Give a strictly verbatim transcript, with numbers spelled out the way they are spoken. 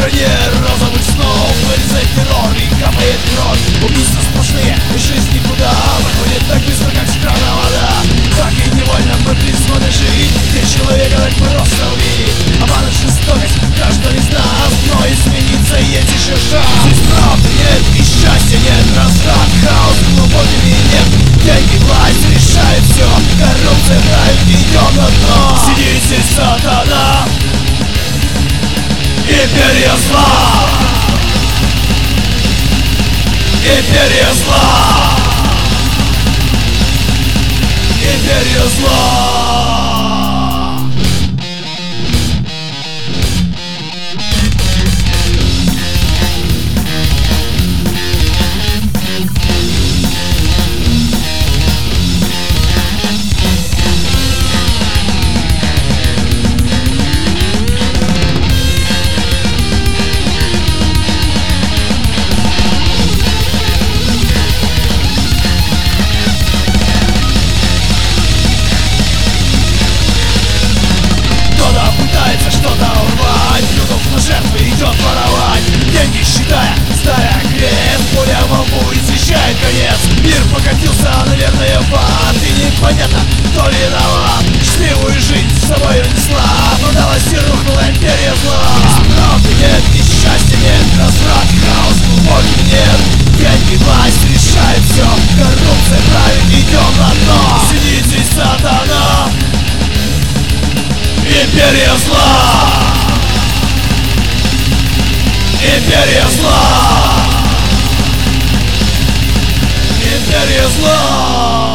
стране розовых снов вырезает террор и капает кровь. Убийства сплошные, и жизнь никуда выходит так быстро, как с крана вода. Так и невольно мы призваны жить, где человека так просто увидеть. Обман и жестокость каждого из нас, но измениться есть еще шанс. Здесь правды нет и счастья нет, разврат, хаос, глубокий нет. Деньги, власть решают все, коррупция правит, идем на дно. Сидит здесь сатана, империя зла, империя зла, империя зла. Что-то урвать, Ютуб на жертвы идет воровать. Деньги считая, ставя крест, пуля во лбу извещает конец. Мир покатился, наверное, в ад, и непонятно, кто виноват. Счастливую жизнь с собой унесла, продалась и рухнула империя зла. Правды нет и счастья нет, разврат, хаос, глубокий нет. Деньги, власть решает все, коррупция правит, идем на дно. Сидит здесь сатана, империя зла, империя зла, империя зла.